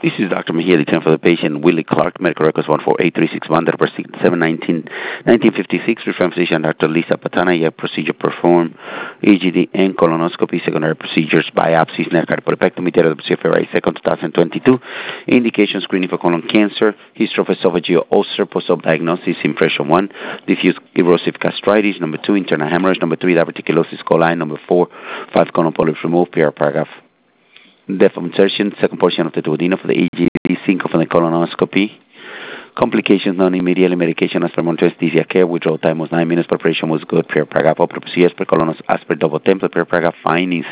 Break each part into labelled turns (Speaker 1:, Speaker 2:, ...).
Speaker 1: This is Dr. Mahili, 10 for the patient, Willie Clark, medical records 148361, date of birth 7/19/1956, referring physician Dr. Lisa Patana, procedure performed, EGD and colonoscopy, secondary procedures, biopsies, neck polypectomy, date of birth February 2nd, 2022, indication screening for colon cancer, history of esophageal ulcer, post-op diagnosis, impression 1, diffuse erosive gastritis, number 2, internal hemorrhage, number 3, diverticulosis coli, number 4, 5 colon polyps removed, paragraph. Depth of insertion, second portion of the duodenum for the EGD, 5 from the colonoscopy. Complications, non-immediately medication as per anesthesia care. Withdrawal time was 9 minutes. Preparation was good. Paragraph. Opera procedures per colonos as per double template. Paragraph. Findings.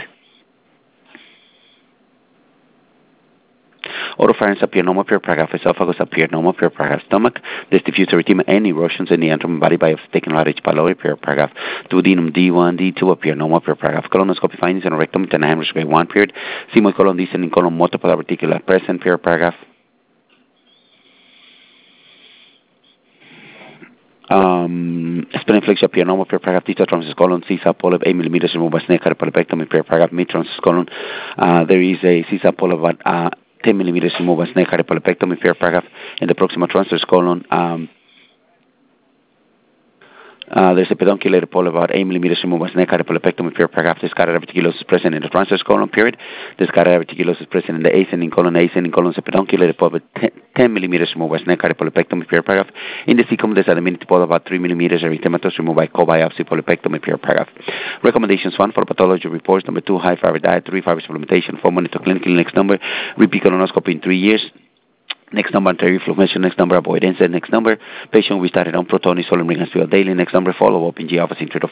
Speaker 1: Oropharynx appear normal. Paragraph. Esophagus appear normal. Paragraph. Stomach. There's diffuse erythema and erosions in the abdomen body by taking large H. pylori. Paragraph. Duodenum D1, D2 appear normal. Paragraph. Colonoscopy findings and rectum and hemorrhage grade 1 period. Sigmoid colon descending colon multiple articular present. Paragraph. Spleniflex appear normal. Paragraph. Distal transverse colon CSA polyp 8 millimeters removed by snake polypectomy. Paragraph. Mid transverse colon. There is a CSA polyp 10 millimeters removed by snake polypectomy. Paragraph. In the proximal transverse colon. There's a pedunculated polyp about 8 millimeters removed by snake polypectomy. Paragraph. This diverticulosis present in the transverse colon. Period. This diverticulosis present in the ascending colon. Ascending colon is a pedunculated polyp 10 millimeters removed by snake polypectomy. Paragraph. In the cecum, there's a diminutive polyp about 3 millimeters erythematous removed by co-biopsy polypectomy. Paragraph. Recommendations: 1, for pathology reports. Number 2, high fiber diet. 3, fiber supplementation. 4, monitor clinically. Next number, repeat colonoscopy in 3 years. Next number, anterior inflammation. Next number, avoidance. Next number, patient we started on protonix, solemn ring, daily. Next number, follow up in G office in 3 to